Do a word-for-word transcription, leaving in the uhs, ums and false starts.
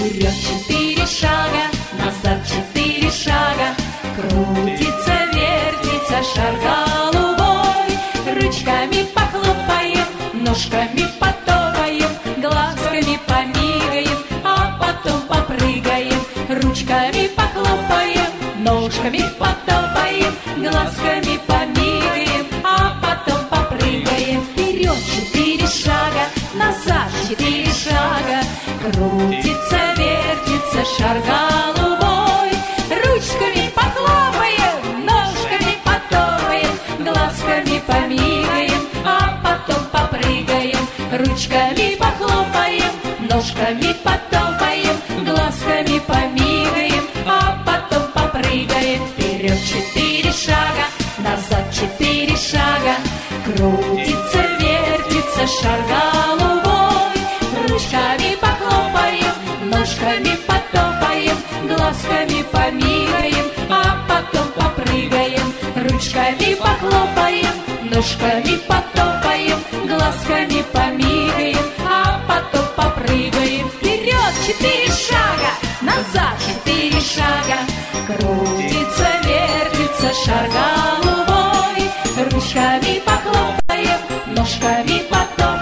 Вперед четыре шага, назад четыре шага, крутится, вертится шар голубой. Ручками похлопаем, ножками потопаем, глазками помигаем, а потом попрыгаем. Ручками похлопаем, ножками потопаем, глазками помигаем, а потом попрыгаем. Вперед четыре шага, назад четыре шага, крутится, вертится шар голубой. Ручками похлопаем, ножками потопаем, глазками помигаем, а потом попрыгаем. Ручками похлопаем, ножками потопаем, глазками помигаем, а потом попрыгаем. Вперед четыре шага, назад четыре шага, крутится, вертится шар голубой. Ручками похлопаем, ножками потопаем, глазками помигаем, а потом попрыгаем. Ручками похлопаем, ножками потопаем, глазками помигаем, а потом попрыгаем. Вперед четыре шага, назад четыре шага, крутится, вертится шар голубой. Ручками похлопаем, ножками потопаем,